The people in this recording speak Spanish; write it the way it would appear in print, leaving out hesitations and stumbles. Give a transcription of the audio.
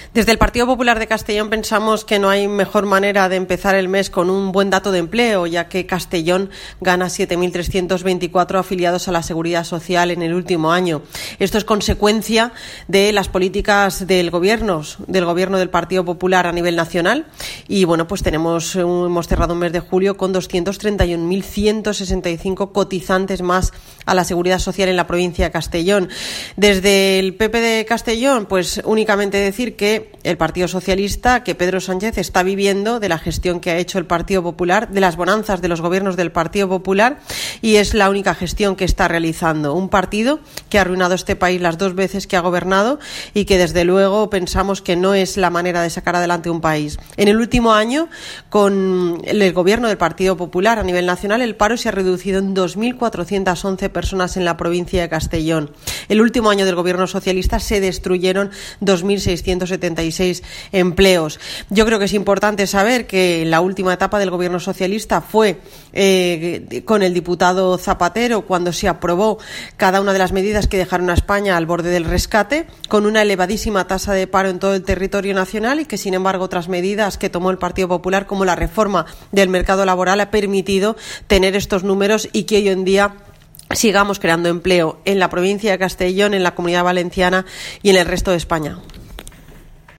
Desde el Partido Popular de Castellón pensamos que no hay mejor manera de empezar el mes con un buen dato de empleo, ya que Castellón gana 7.324 afiliados a la Seguridad Social en el último año. Esto es consecuencia de las políticas del gobierno del Partido Popular a nivel nacional y bueno, pues hemos cerrado un mes de julio con 231.165 cotizantes más a la Seguridad Social en la provincia de Castellón. Desde el PP de Castellón, pues únicamente decir que el Partido Socialista, que Pedro Sánchez está viviendo de la gestión que ha hecho el Partido Popular, de las bonanzas de los gobiernos del Partido Popular, y es la única gestión que está realizando. Un partido que ha arruinado este país las 2 veces que ha gobernado y que desde luego pensamos que no es la manera de sacar adelante un país. En el último año, con el gobierno del Partido Popular a nivel nacional, el paro se ha reducido en 2.411 personas en la provincia de Castellón. El último año del gobierno socialista se destruyeron 2.676 empleos. Yo creo que es importante saber que la última etapa del gobierno socialista fue con el diputado Zapatero, cuando se aprobó cada una de las medidas que dejaron a España al borde del rescate, con una elevadísima tasa de paro en todo el territorio nacional, y que sin embargo otras medidas que tomó el Partido Popular, como la reforma del mercado laboral, ha permitido tener estos números y que hoy en día sigamos creando empleo en la provincia de Castellón, en la Comunidad Valenciana y en el resto de España.